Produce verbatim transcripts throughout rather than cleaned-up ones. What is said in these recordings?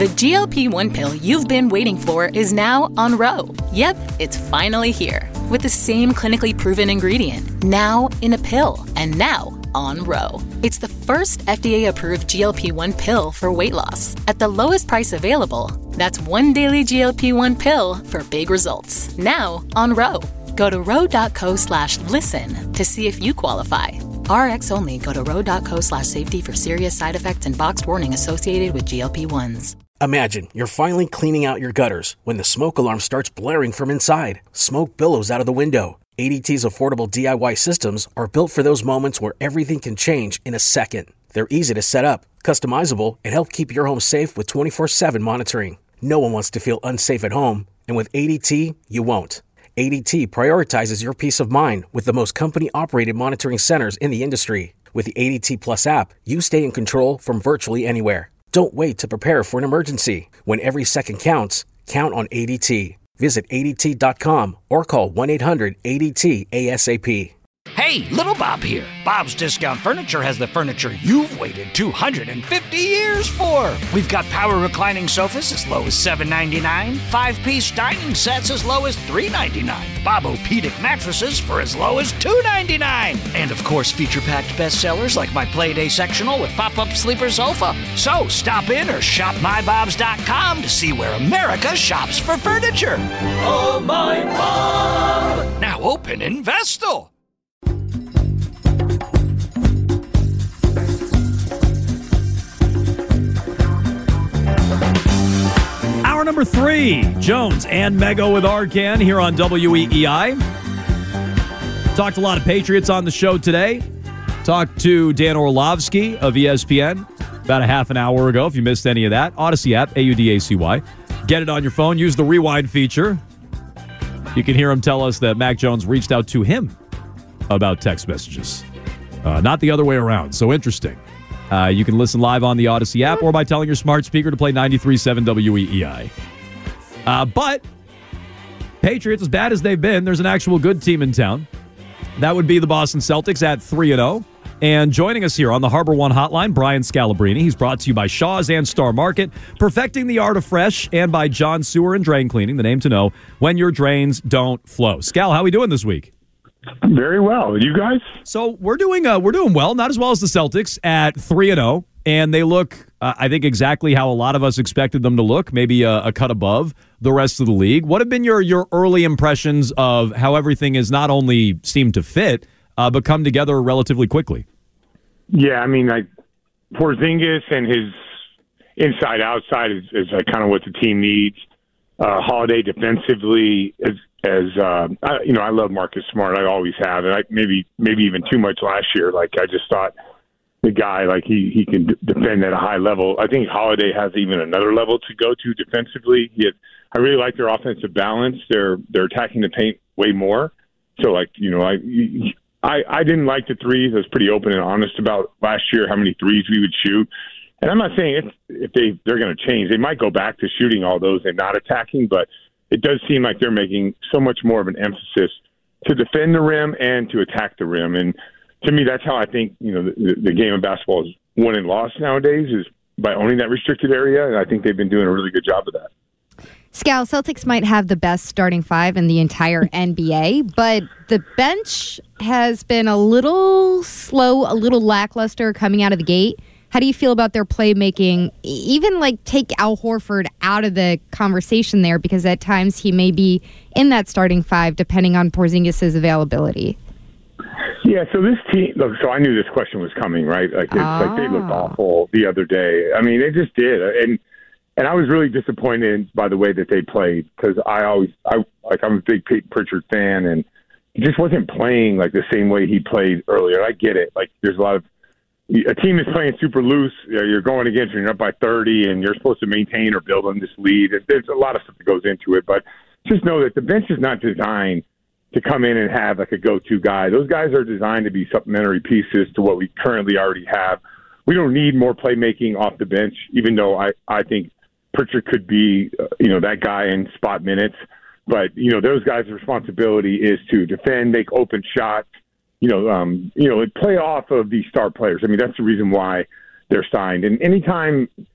The G L P one pill you've been waiting for is now on Ro. Yep, it's finally here. With the same clinically proven ingredient. Now in a pill. And now on Ro. It's the first F D A-approved G L P one pill for weight loss. At the lowest price available. That's one daily G L P one pill for big results. Now on Ro. Go to ro.co slash listen to see if you qualify. R X only. Go to ro.co slash safety for serious side effects and boxed warning associated with G L P ones. Imagine you're finally cleaning out your gutters when the smoke alarm starts blaring from inside. Smoke billows out of the window. A D T's affordable D I Y systems are built for those moments where everything can change in a second. They're easy to set up, customizable, and help keep your home safe with twenty-four seven monitoring. No one wants to feel unsafe at home, and with A D T, you won't. A D T prioritizes your peace of mind with the most company-operated monitoring centers in the industry. With the A D T Plus app, you stay in control from virtually anywhere. Don't wait to prepare for an emergency. When every second counts, count on A D T. Visit A D T dot com or call one eight hundred A D T A S A P. Hey, Little Bob here. Bob's Discount Furniture has the furniture you've waited two hundred fifty years for. We've got power reclining sofas as low as seven ninety-nine, five-piece dining sets as low as three ninety-nine, Bob-O-Pedic mattresses for as low as two ninety-nine, and of course feature-packed bestsellers like my Playday sectional with pop-up sleeper sofa. So stop in or shop my bobs dot com to see where America shops for furniture. Oh, my Bob! Now open in Vestal. Hour number three, Jones and Mego with Arcan here on W E E I. Talked a lot of Patriots on the show today. Talked to Dan Orlovsky of E S P N about a half an hour ago. If you missed any of that, Odyssey app, A U D A C Y. Get it on your phone. Use the rewind feature. You can hear him tell us that Mac Jones reached out to him about text messages. Uh, not the other way around. So interesting. Uh, you can listen live on the Odyssey app or by telling your smart speaker to play ninety-three point seven W E E I. Uh, but Patriots, as bad as they've been, there's an actual good team in town. That would be the Boston Celtics at three and oh. And joining us here on the Harbor One Hotline, Brian Scalabrine. He's brought to you by Shaw's and Star Market, Perfecting the Art of Fresh, and by John Sewer and Drain Cleaning, the name to know when your drains don't flow. Scal, how are we doing this week? Very well. You guys? So we're doing uh, we're doing well, not as well as the Celtics at three and oh, and they look, uh, I think, exactly how a lot of us expected them to look, maybe a, a cut above the rest of the league. What have been your your early impressions of how everything has not only seemed to fit, uh, but come together relatively quickly? Yeah, I mean, like Porzingis and his inside outside is, is like kind of what the team needs. Uh, Holiday defensively is. As uh, I, you know, I love Marcus Smart. I always have, and I maybe maybe even too much last year. Like I just thought the guy, like he he can d- defend at a high level. I think Holiday has even another level to go to defensively. He had, I really like their offensive balance. They're they're attacking the paint way more. So like you know, I I I didn't like the threes. I was pretty open and honest about last year how many threes we would shoot. And I'm not saying if if they they're going to change. They might go back to shooting all those and not attacking, but it does seem like they're making so much more of an emphasis to defend the rim and to attack the rim. And to me, that's how I think, you know, the, the game of basketball is won and lost nowadays, is by owning that restricted area. And I think they've been doing a really good job of that. Scal, Celtics might have the best starting five in the entire N B A, but the bench has been a little slow, a little lackluster coming out of the gate. How do you feel about their playmaking? Even like take Al Horford out of the conversation there, because at times he may be in that starting five depending on Porzingis' availability. Yeah, so this team, look, so I knew this question was coming, right? Like, it's, oh. like they looked awful the other day. I mean, they just did. And and I was really disappointed by the way that they played, because I always, I like, I'm a big Peyton Pritchard fan, and he just wasn't playing like the same way he played earlier. I get it. Like, there's a lot of, a team is playing super loose. You're going against, you're up by thirty, and you're supposed to maintain or build on this lead. There's a lot of stuff that goes into it, but just know that the bench is not designed to come in and have like a go-to guy. Those guys are designed to be supplementary pieces to what we currently already have. We don't need more playmaking off the bench, even though I, I think Pritchard could be, uh, you know, that guy in spot minutes. But, you know, those guys' responsibility is to defend, make open shots, you know, um, you know, play off of these star players. I mean, that's the reason why they're signed. And anytime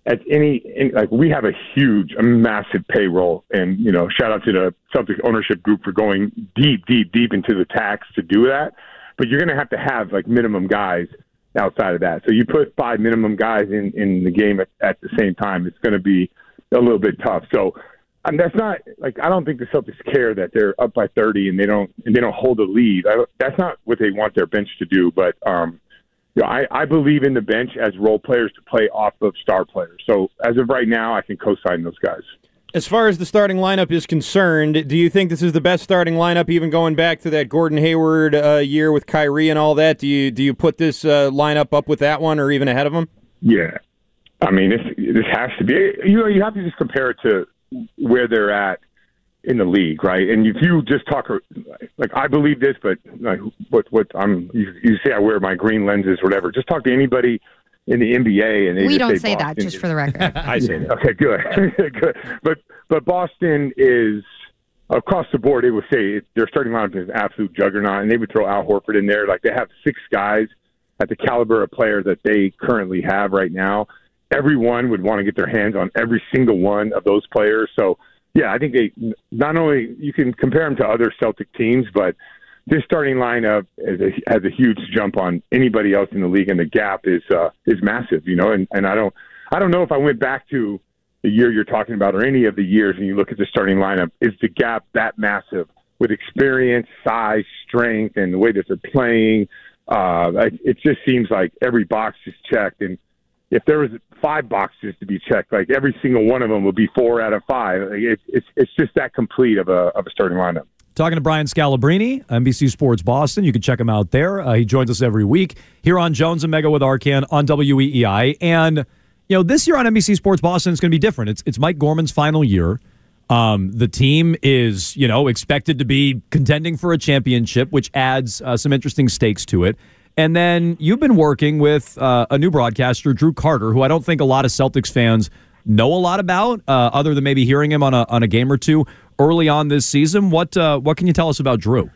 at any, any like we have a huge, a massive payroll, and you know, shout out to the Celtics ownership group for going deep, deep, deep into the tax to do that. But you're going to have to have like minimum guys outside of that. So you put five minimum guys in, in the game at, at the same time, it's going to be a little bit tough. So and that's not like I don't think the Celtics care that they're up by thirty and they don't and they don't hold a lead. I, that's not what they want their bench to do. But um, you know, I, I believe in the bench as role players to play off of star players. So as of right now, I can co-sign those guys. As far as the starting lineup is concerned, do you think this is the best starting lineup, even going back to that Gordon Hayward uh, year with Kyrie and all that? Do you do you put this uh, lineup up with that one or even ahead of them? Yeah. I mean, this, this has to be – you know, you have to just compare it to where they're at in the league, right? And if you just talk – like, I believe this, but like, what, what I'm you, – you say I wear my green lenses or whatever. Just talk to anybody – in the N B A, and they we just don't say, say Boston that, just is, for the record. I say that. Okay, good, good. But but Boston is across the board. They would say their starting lineup is an absolute juggernaut, and they would throw Al Horford in there. Like they have six guys at the caliber of player that they currently have right now. Everyone would want to get their hands on every single one of those players. So yeah, I think they not only you can compare them to other Celtic teams, but this starting lineup is a, has a huge jump on anybody else in the league, and the gap is uh, is massive, you know. And, and I don't I don't know if I went back to the year you're talking about or any of the years, and you look at the starting lineup, is the gap that massive with experience, size, strength, and the way that they're playing? Uh, it just seems like every box is checked, and if there was five boxes to be checked, like every single one of them would be four out of five. Like it, it's it's just that complete of a of a starting lineup. Talking to Brian Scalabrine, N B C Sports Boston. You can check him out there. Uh, he joins us every week here on Jones and Mega with Arcand on W E E I. And, you know, this year on N B C Sports Boston is going to be different. It's it's Mike Gorman's final year. Um, the team is, you know, expected to be contending for a championship, which adds uh, some interesting stakes to it. And then you've been working with uh, a new broadcaster, Drew Carter, who I don't think a lot of Celtics fans know a lot about, uh, other than maybe hearing him on a on a game or two early on this season. What uh, what can you tell us about Drew?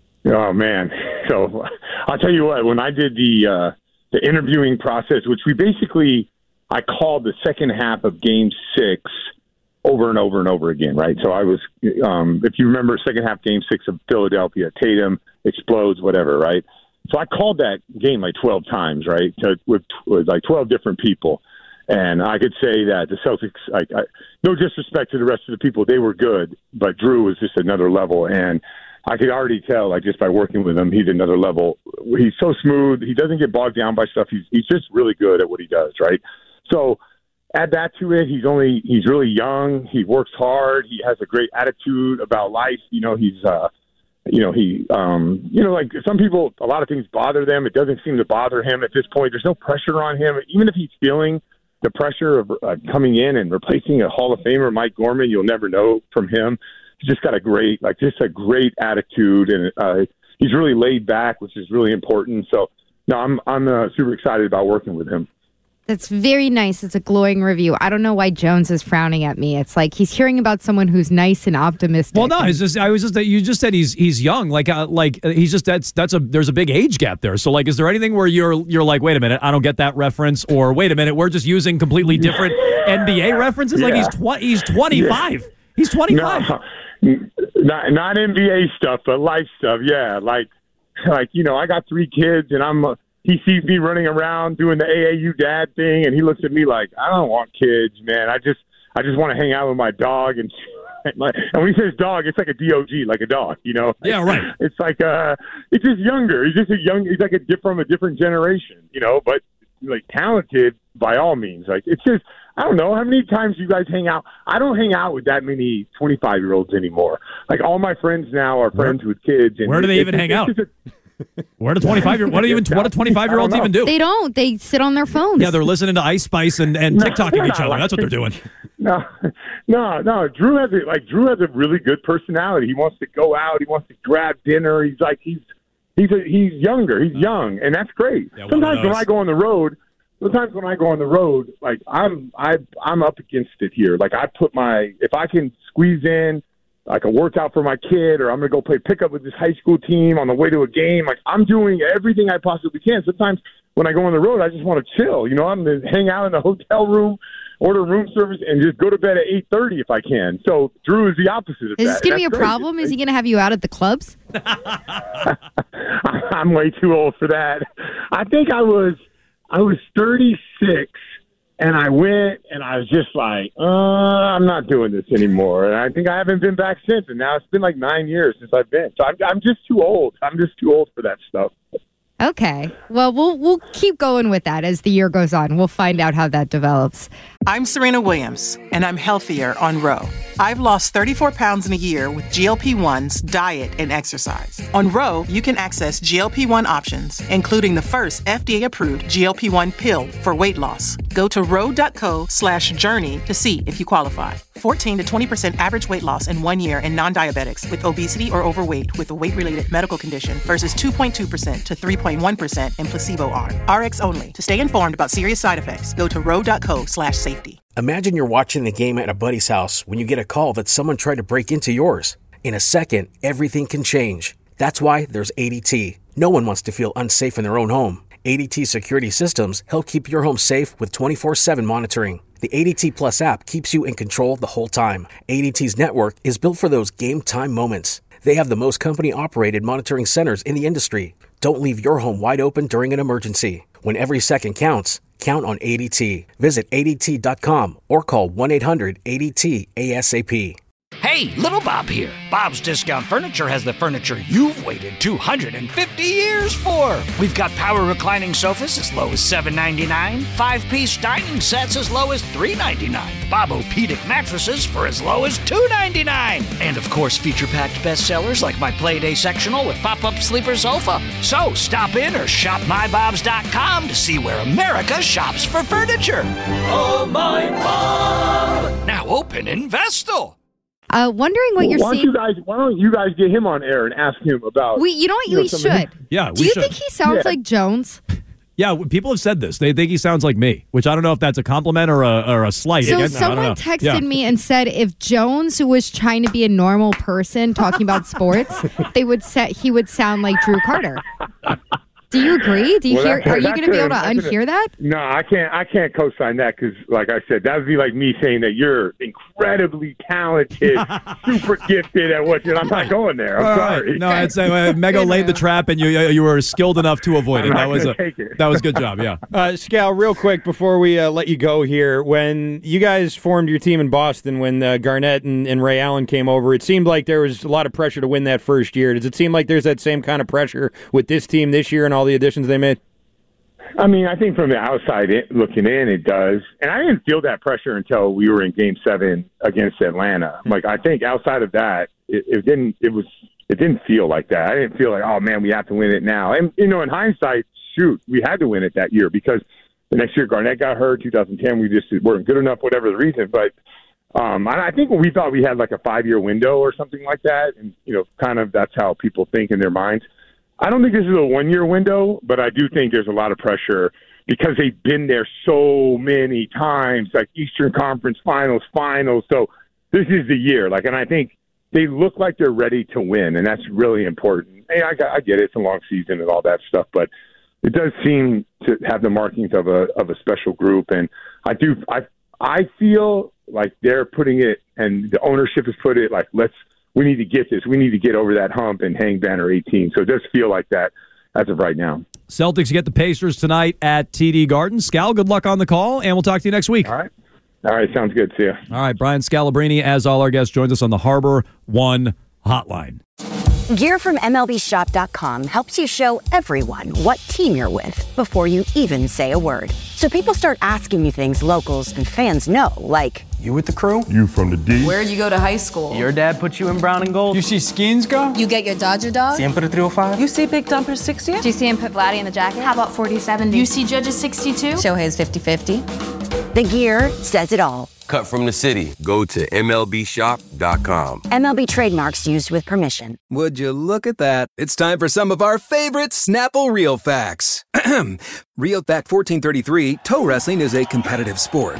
Oh man, so I'll tell you what. When I did the uh, the interviewing process, which we basically I called the second half of Game Six over and over and over again, right? So I was, um, if you remember, second half Game Six of Philadelphia, Tatum explodes, whatever, right? So I called that game like twelve times, right, to, with, with like twelve different people. And I could say that the Celtics, like, I, no disrespect to the rest of the people, they were good, but Drew was just another level. And I could already tell, like, just by working with him, he's another level. He's so smooth. He doesn't get bogged down by stuff. He's he's just really good at what he does, right? So add that to it. He's only he's really young. He works hard. He has a great attitude about life. You know, he's uh, you know he um, you know like some people, a lot of things bother them. It doesn't seem to bother him at this point. There's no pressure on him, even if he's feeling the pressure of uh, coming in and replacing a Hall of Famer, Mike Gorman. You'll never know from him. He's just got a great, like, just a great attitude, and uh, he's really laid back, which is really important. So, no, I'm I'm uh, super excited about working with him. That's very nice. It's a glowing review. I don't know why Jones is frowning at me. It's like he's hearing about someone who's nice and optimistic. Well, no, it's just I was just that you just said he's he's young. Like uh, like uh, he's just that's that's a there's a big age gap there. So like, is there anything where you're you're like, wait a minute, I don't get that reference, or wait a minute, we're just using completely different N B A references? Like Yeah. he's tw- he's twenty-five. Yeah. He's twenty-five. No, not not N B A stuff, but life stuff. Yeah, like like you know, I got three kids, and I'm. Uh, He sees me running around doing the A A U dad thing, and he looks at me like, I don't want kids, man. I just I just want to hang out with my dog. And and when he says dog, it's like a D O G, like a dog, you know? Yeah, right. It's like, uh, it's just younger. He's just a young, he's like a from a different generation, you know, but like talented by all means. Like, it's just, I don't know how many times you guys hang out. I don't hang out with that many twenty-five-year-olds anymore. Like, all my friends now are friends where, with kids. And where do they it, even it, hang it's out? Just a, Where do twenty-five year what do even what do twenty-five year olds even do? They don't. They sit on their phones. Yeah, they're listening to Ice Spice and, and No, TikToking each other. like, That's what they're doing. No, no, no. Drew has a, like Drew has a really good personality. He wants to go out. He wants to grab dinner. He's like he's he's a, he's younger. He's young, and that's great. Yeah, sometimes when I go on the road, sometimes when I go on the road, like I'm I I'm up against it here. Like I put my if I can squeeze in like a workout for my kid, or I'm going to go play pickup with this high school team on the way to a game. Like I'm doing everything I possibly can. Sometimes when I go on the road, I just want to chill. You know, I'm going to hang out in the hotel room order room service, and just go to bed at eight thirty if I can. So Drew is the opposite of is that. this going to be a great. problem? Is he going to have you out at the clubs? I'm way too old for that. I think I was I was thirty-six, and I went, and I was just like, uh, I'm not doing this anymore. And I think I haven't been back since, and now it's been like nine years since I've been. So I'm, I'm just too old. I'm just too old for that stuff. Okay. Well, we'll we'll keep going with that as the year goes on. We'll find out how that develops. I'm Serena Williams, and I'm healthier on Row. I've lost thirty-four pounds in a year with G L P ones, diet, and exercise. On Row, you can access G L P one options, including the first F D A-approved G L P one pill for weight loss. Go to row.co slash journey to see if you qualify. fourteen to twenty percent average weight loss in one year in non-diabetics with obesity or overweight with a weight-related medical condition versus two point two percent to three point one percent in placebo arm. R X only. To stay informed about serious side effects, go to row.co slash safety. Imagine you're watching the game at a buddy's house when you get a call that someone tried to break into yours. In a second, everything can change. That's why there's A D T. No one wants to feel unsafe in their own home. A D T security systems help keep your home safe with twenty-four seven monitoring. The A D T Plus app keeps you in control the whole time. A D T's network is built for those game time moments. They have the most company-operated monitoring centers in the industry. Don't leave your home wide open during an emergency. When every second counts, count on A D T. Visit A D T dot com or call one eight hundred A D T A S A P. Hey, Little Bob here. Bob's Discount Furniture has the furniture you've waited two hundred fifty years for. We've got power reclining sofas as low as seven ninety-nine, five-piece dining sets as low as three ninety-nine, Bob-O-Pedic mattresses for as low as two ninety-nine, and of course feature-packed bestsellers like my Playday sectional with pop-up sleeper sofa. So stop in or shop my bobs dot com to see where America shops for furniture. Oh, my Bob. Now open in Vestal. Uh, wondering what you're why seeing. Don't you guys, why don't you guys get him on air and ask him about? We, you know what? you know, we some should. of his- Yeah, Do we you should. think he sounds Yeah. like Jones? Yeah, people have said this. They think he sounds like me, which I don't know if that's a compliment or a, or a slight. So Again, I don't someone know. texted Yeah. me and said if Jones was trying to be a normal person talking about sports, they would say he would sound like Drew Carter. Do you agree? Do you Well, hear? that's- Are you that's going to be able to a- that's a- unhear that? No, I can't. I can't co-sign that because, like I said, that would be like me saying that you're incredibly talented, super gifted at what you're. I'm not going there. I'm All sorry. right. No, it's uh, Mego laid the trap, and you you were skilled enough to avoid it. I'm That not was a gonna take it. that was a good job. Yeah. Uh, Scal, real quick before we uh, let you go here, when you guys formed your team in Boston, when uh, Garnett and, and Ray Allen came over, it seemed like there was a lot of pressure to win that first year. Does it seem like there's that same kind of pressure with this team this year and all the additions they made? I mean, I think from the outside in, looking in, it does. And I didn't feel that pressure until we were in Game Seven against Atlanta. Like, I think outside of that, it, it didn't. It was. It didn't feel like that. I didn't feel like, oh man, we have to win it now. And you know, in hindsight, shoot, we had to win it that year because the next year Garnett got hurt. two thousand ten, we just weren't good enough, whatever the reason. But um, I, I think we thought we had like a five-year window or something like that, and you know, kind of that's how people think in their minds. I don't think this is a one-year window, but I do think there's a lot of pressure because they've been there so many times, like Eastern Conference Finals, Finals. So this is the year. Like, and I think they look like they're ready to win, and that's really important. Hey, I, I get it; it's a long season and all that stuff, but it does seem to have the markings of a of a special group. And I do, I I feel like they're putting it, and the ownership has put it like, let's. We need to get this. We need to get over that hump and hang banner eighteen. So it does feel like that as of right now. Celtics get the Pacers tonight at T D Garden. Scal, good luck on the call, and we'll talk to you next week. All right. All right. Sounds good. See ya. All right. Brian Scalabrine, as all our guests, joins us on the Harbor One Hotline. Gear from M L B Shop dot com helps you show everyone what team you're with before you even say a word. So people start asking you things locals and fans know, like, you with the crew? You from the D? Where'd you go to high school? Your dad put you in brown and gold? You see Skins go? You get your Dodger dog? Siempre three oh five? You see Big Dumper sixty? Do you see him put Vladdy in the jacket? How about forty seventy? You see Judge's sixty-two? Shohei's fifty fifty. The gear says it all. Cut from the city. Go to M L B Shop dot com. M L B trademarks used with permission. Would you look at that? It's time for some of our favorite Snapple Real Facts. Real Fact fourteen thirty-three, toe wrestling is a competitive sport.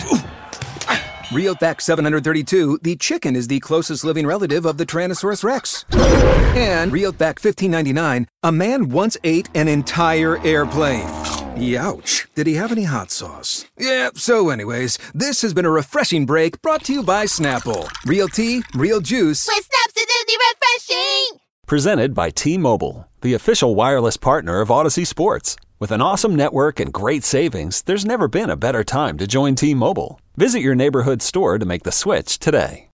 Real Fact seven hundred thirty-two, the chicken is the closest living relative of the Tyrannosaurus Rex. And Real Fact fifteen ninety-nine, a man once ate an entire airplane. Youch. Did he have any hot sauce? Yeah, so anyways, this has been a refreshing break brought to you by Snapple. Real tea, real juice. With Snap's refreshing! Presented by T-Mobile, the official wireless partner of Odyssey Sports. With an awesome network and great savings, there's never been a better time to join T-Mobile. Visit your neighborhood store to make the switch today.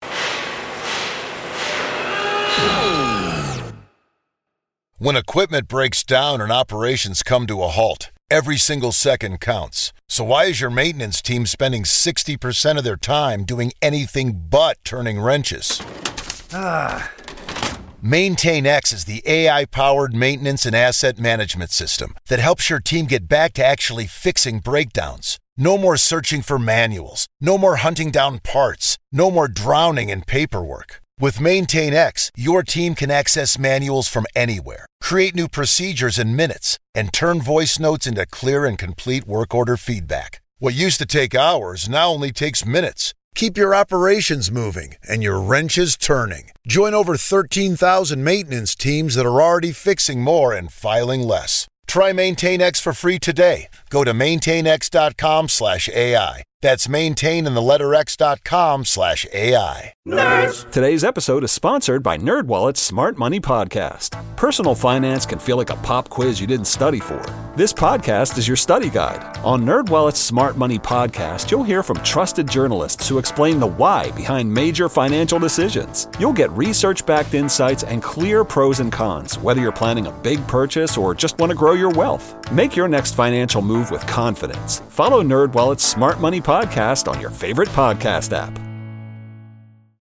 When equipment breaks down and operations come to a halt, every single second counts. So why is your maintenance team spending sixty percent of their time doing anything but turning wrenches? Ah. MaintainX is the A I-powered maintenance and asset management system that helps your team get back to actually fixing breakdowns. No more searching for manuals. No more hunting down parts. No more drowning in paperwork. With MaintainX, your team can access manuals from anywhere, create new procedures in minutes, and turn voice notes into clear and complete work order feedback. What used to take hours now only takes minutes. Keep your operations moving and your wrenches turning. Join over thirteen thousand maintenance teams that are already fixing more and filing less. Try MaintainX for free today. Go to maintainx.com slash AI. That's maintain in the letter x.com slash AI. Nerds! Today's episode is sponsored by NerdWallet's Smart Money Podcast. Personal finance can feel like a pop quiz you didn't study for. This podcast is your study guide. On NerdWallet's Smart Money Podcast, you'll hear from trusted journalists who explain the why behind major financial decisions. You'll get research-backed insights and clear pros and cons, whether you're planning a big purchase or just want to grow your wealth. Make your next financial move with confidence. Follow NerdWallet's Smart Money Podcast on your favorite podcast app.